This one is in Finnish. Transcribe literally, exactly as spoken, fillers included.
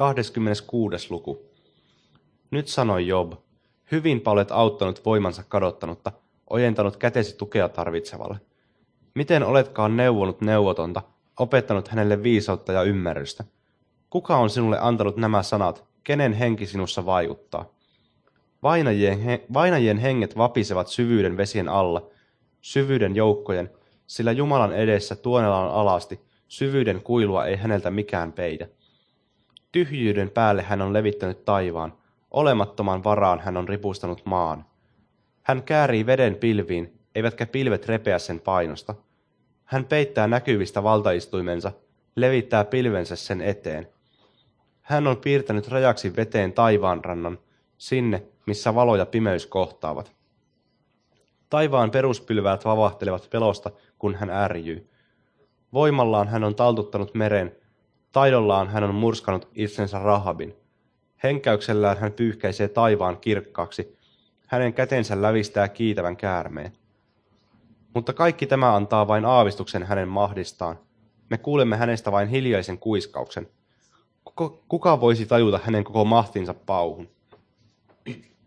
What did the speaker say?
kahdeskymmeneskuudes luku. Nyt sanoi Job, hyvinpä olet auttanut voimansa kadottanutta, ojentanut kätesi tukea tarvitsevalle. Miten oletkaan neuvonut neuvotonta, opettanut hänelle viisautta ja ymmärrystä? Kuka on sinulle antanut nämä sanat, kenen henki sinussa vaikuttaa? Vainajien, he, vainajien henget vapisevat syvyyden vesien alla, syvyyden joukkojen, sillä Jumalan edessä tuonellaan alasti, syvyyden kuilua ei häneltä mikään peitä. Tyhjyyden päälle hän on levittänyt taivaan, olemattoman varaan hän on ripustanut maan. Hän käärii veden pilviin, eivätkä pilvet repeä sen painosta. Hän peittää näkyvistä valtaistuimensa, levittää pilvensä sen eteen. Hän on piirtänyt rajaksi veteen taivaanrannan, sinne, missä valo ja pimeys kohtaavat. Taivaan peruspylväät vavahtelevat pelosta, kun hän ärjyy. Voimallaan hän on taltuttanut meren, taidollaan hän on murskannut itsensä Rahabin. Henkäyksellään hän pyyhkäisee taivaan kirkkaaksi, hänen kätensä lävistää kiitävän käärmeen. Mutta kaikki tämä antaa vain aavistuksen hänen mahdistaan. Me kuulemme hänestä vain hiljaisen kuiskauksen. Kuka voisi tajuta hänen koko mahtinsa pauhun?